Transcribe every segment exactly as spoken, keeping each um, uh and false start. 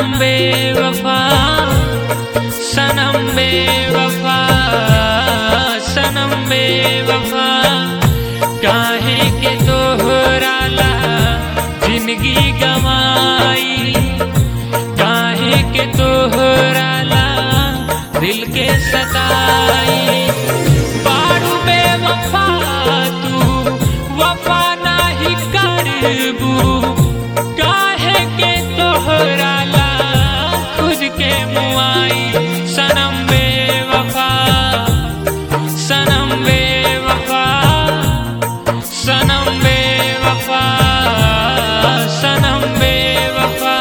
बेवफा सनम बेवफा सनम बेवफा काहे के तोहराला जिंदगी गवाई काहे के तोहराला दिल के सताई बारू बेवफा तू वफा नाही करबू काहे के तोहराला खुद के मुआई सनम बेवफा सनम बेवफा सनम बेवफा सनम बेवफा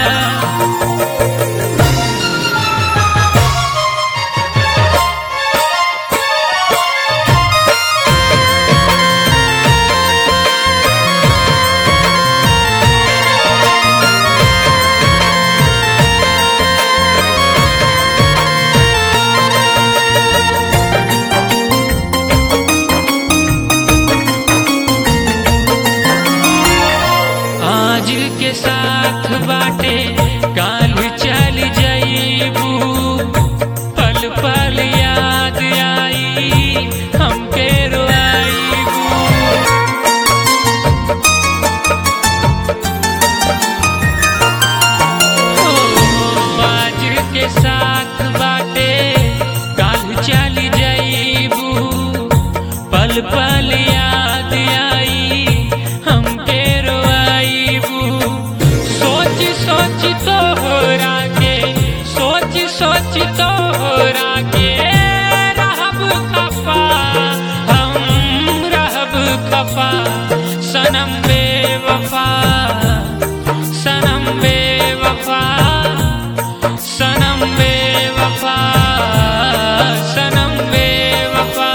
के साथ बाटे काल चल जाइबू पल पल याद आई हमके रोआइबू आज के साथ बाटे काल चल जाइबू पल पल याद आई हमके सोच सोच तोहरा के सोच सोच तोहरा के रहब खफा हम रहब खफा सनम बेवफा सनम बेवफा सनम बेवफा सनम बेवफा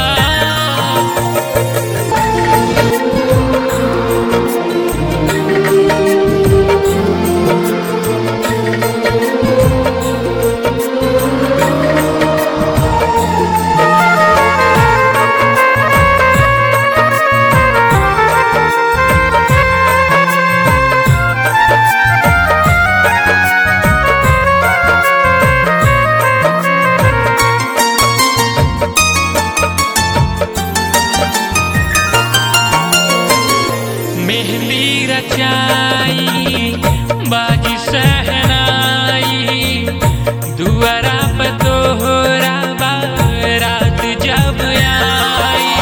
मेहंदी रचाई बाजी सहनाई दुआरा पे तोहरा बारात जब आई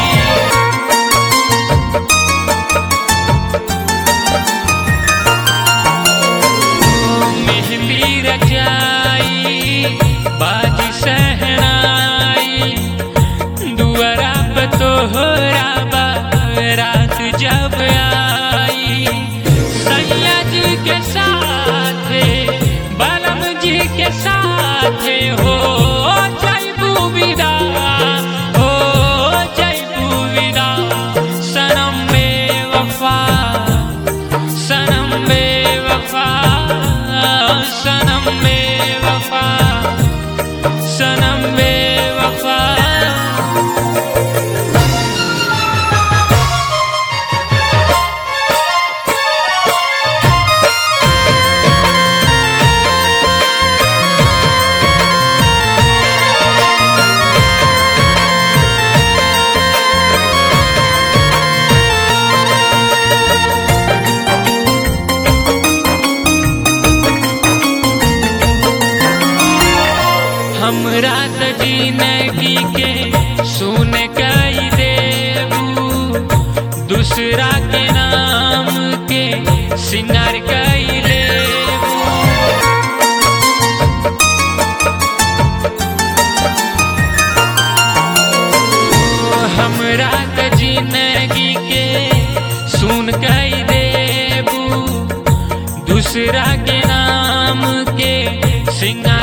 मेहंदी रचाई बाजी सहनाई दुआरा पे तोहरा बारात जब आई सैया जी के साथ बलम जी के साथ हो जैबू विदा हो जैबू विदा सनम बेवफा सनम बेवफा सनम बेवफा सनम बेवफा हमरा त जिंदगी के सुन कई देबू दूसरा के नाम के सिंगार कई लेबू हमरा त जिंदगी के सुन कई देबू दूसरा के नाम के सिंगार